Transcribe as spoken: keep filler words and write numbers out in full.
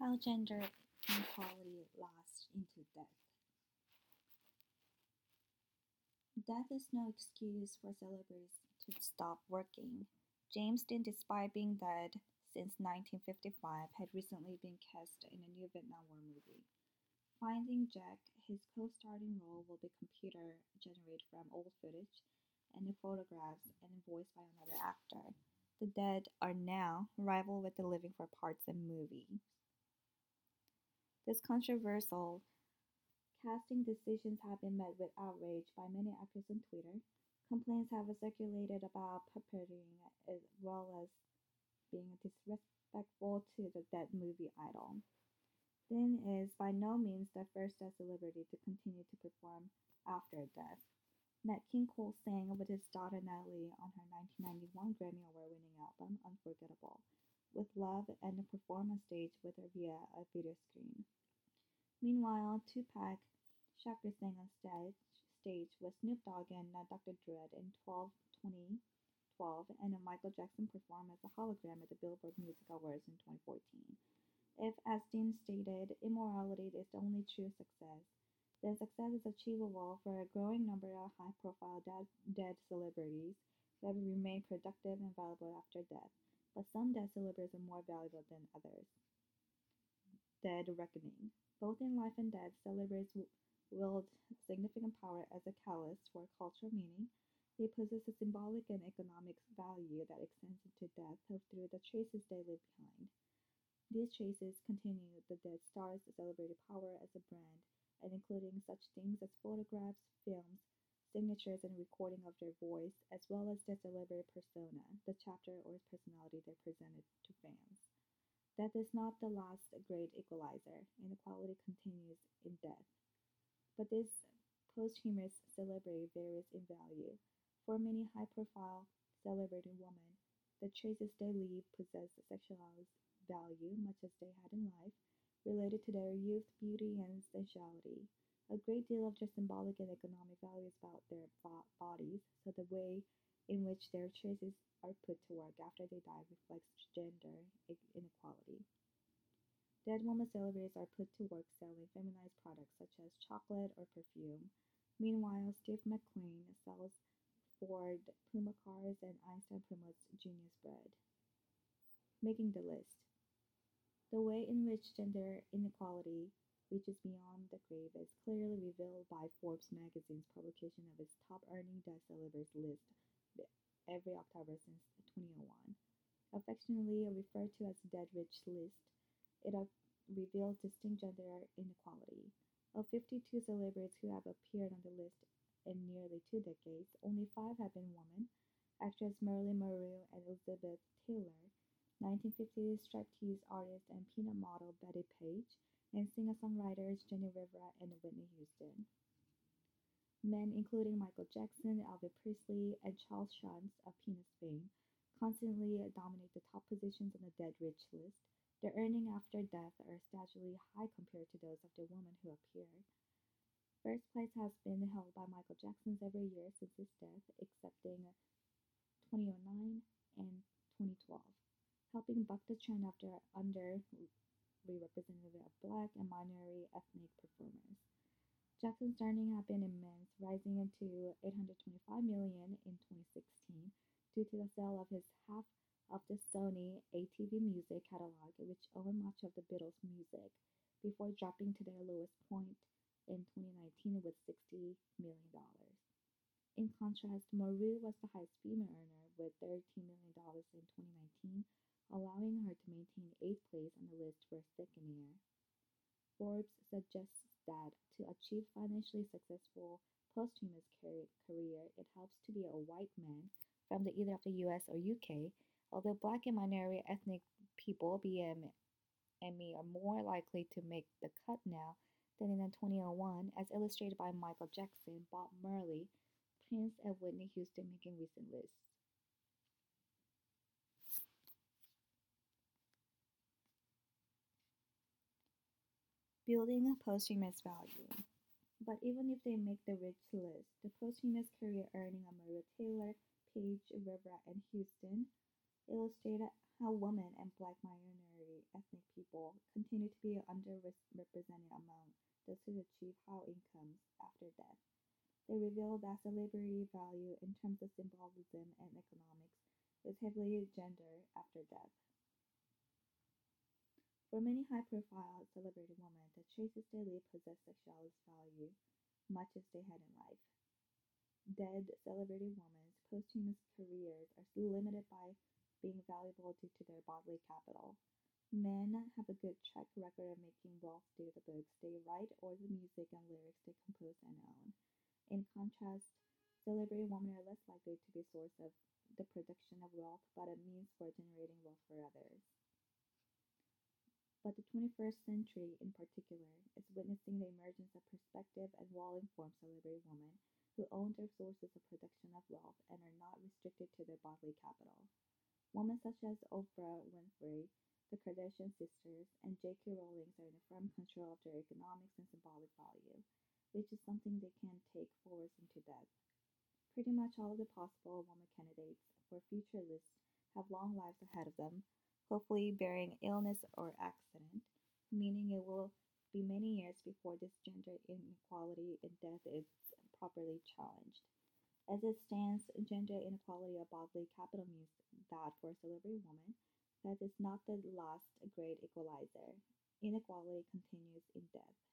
How gender inequality lasts into death. Death is no excuse for celebrities to stop working. James Dean, despite being dead since nineteen fifty-five, had recently been cast in a new Vietnam War movie. Finding Jack, his co-starring role will be computer generated from old footage and the photographs and voiced by another actor. The dead are now rival with the living for parts in movies. This controversial casting decisions have been met with outrage by many actors on Twitter. Complaints have circulated about puppeteering as well as being disrespectful to the dead movie idol. Dean is by no means the first dead celebrity to continue to perform after death. Nat King Cole sang with his daughter Natalie on her nineteen ninety-one Grammy Award winning album Unforgettable, with love and performed on stage with her via a video screen. Meanwhile, Tupac Shakur sang on stage, stage with Snoop Dogg and uh, Doctor Dre in twelve twenty twelve, and uh, Michael Jackson performed as a hologram at the Billboard Music Awards in twenty fourteen. If, as Dean stated, immorality is the only true success, then success is achievable for a growing number of high profile dead, dead celebrities who have remained productive and valuable after death. But some dead celebrities are more valuable than others. Dead reckoning. Both in life and death, celebrities wield significant power as a catalyst for cultural meaning. They possess a symbolic and economic value that extends into death through the traces they leave behind. These traces continue the dead stars' celebrity power as a brand, and including such things as photographs, films, signatures, and recording of their voice, as well as their celebrity persona, the chapter or personality they presented to fans. Death is not the last great equalizer. Inequality continues in death. But this posthumous celebrity varies in value. For many high profile celebrity women, the traces they leave possess sexualized value, much as they had in life, related to their youth, beauty, and sensuality. A great deal of their symbolic and economic value is about their bo- bodies, so the way in which their traces are put to work after they die reflects gender inequality. Dead woman celebrities are put to work selling feminized products such as chocolate or perfume. Meanwhile, Steve McQueen sells Ford Puma cars and Einstein promotes Genius bread. Making the list. The way in which gender inequality reaches beyond the grave is clearly revealed by Forbes magazine's publication of its top earning dead celebrities list every October since twenty oh one. Affectionately referred to as the Dead Rich list, it uh, reveals distinct gender inequality. Of fifty-two celebrities who have appeared on the list in nearly two decades, only five have been women: actress Marilyn Monroe and Elizabeth Taylor, nineteen fifties striptease artist and peanut model Betty Page, and singer-songwriters Jenny Rivera and Whitney Houston. Men including Michael Jackson, Elvis Presley, and Charles Schulz of Peanuts fame constantly dominate the top positions on the Dead Rich list. Their earnings after death are staggeringly high compared to those of the women who appeared. First place has been held by Michael Jackson every year since his death, excepting twenty oh nine and twenty twelve, helping buck the trend after underrepresented of black and minority ethnic performers. Jackson's earnings have been immense, rising into eight hundred twenty-five million dollars in twenty sixteen due to the sale of his half of the Sony A T V Music catalog, which owned much of the Beatles' music, before dropping to their lowest point in twenty nineteen with sixty million dollars. In contrast, Maru was the highest female earner with thirteen million dollars in twenty nineteen, allowing her to maintain eighth place on the list for a second year. Forbes suggests that to achieve financially successful posthumous career, it helps to be a white man from the, either of the U S or U K, although black and minority ethnic people, B M and me, are more likely to make the cut now than in twenty oh one, as illustrated by Michael Jackson, Bob Marley, Prince, and Whitney Houston making recent lists. Building a posthumous value. But even if they make the rich list, the posthumous career earning of Maria Taylor, Page, Rivera, and Houston illustrate how women and black minority ethnic people continue to be underrepresented among those who achieve high incomes after death. They reveal that celebrity value in terms of symbolism and economics is heavily gendered after death. For many high-profile celebrity women, the choices they live possess sexualist value, much as they had in life. Dead celebrity women's posthumous careers are still limited by being valuable due to their bodily capital. Men have a good track record of making wealth due to the books they write or the music and lyrics they compose and own. In contrast, celebrity women are less likely to be a source of the production of wealth, but a means for generating wealth for others. But the twenty-first century, in particular, is witnessing the emergence of prospective and well-informed celebrity women who own their sources of production of wealth and are not restricted to their bodily capital. Women such as Oprah Winfrey, the Kardashian sisters, and J K. Rowling are in firm control of their economics and symbolic value, which is something they can take forward into death. Pretty much all of the possible woman candidates for future lists have long lives ahead of them, hopefully bearing illness or accident, meaning it will be many years before this gender inequality in death is properly challenged. As it stands, gender inequality of bodily capital means that for a celebrity woman, that is not the last great equalizer. Inequality continues in death.